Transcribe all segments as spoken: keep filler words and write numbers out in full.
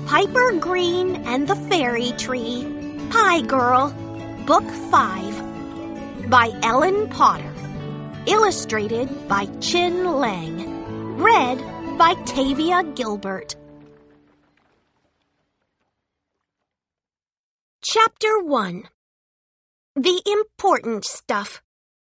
Piper Green and the Fairy Tree, Pie Girl, Book five, by Ellen Potter. Illustrated by Chin Lang. Read by Tavia Gilbert. Chapter one. The Important Stuff.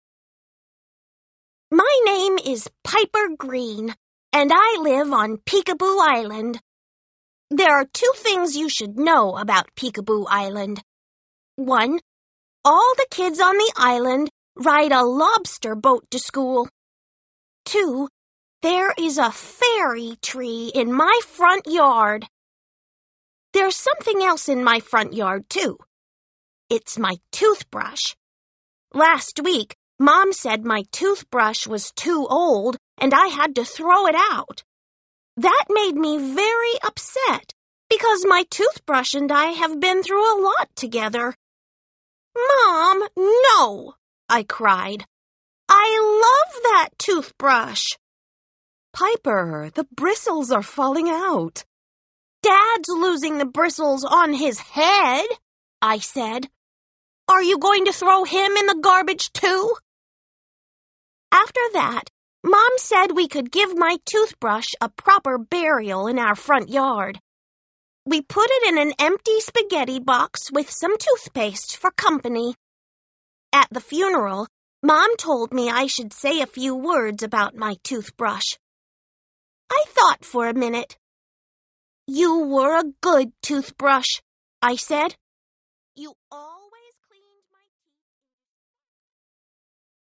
My name is Piper Green, and I live on Peekaboo Island. There are two things you should know about Peekaboo Island. One, all the kids on the island ride a lobster boat to school. Two, there is a fairy tree in my front yard. There's something else in my front yard, too. It's my toothbrush. Last week, Mom said my toothbrush was too old and I had to throw it out. That made me very upset because my toothbrush and I have been through a lot together. Mom, no, I cried. I love that toothbrush. Piper, the bristles are falling out. Dad's losing the bristles on his head, I said. Are you going to throw him in the garbage too? After that, Mom said we could give my toothbrush a proper burial in our front yard. We put it in an empty spaghetti box with some toothpaste for company. At the funeral, Mom told me I should say a few words about my toothbrush. I thought for a minute. You were a good toothbrush, I said. You all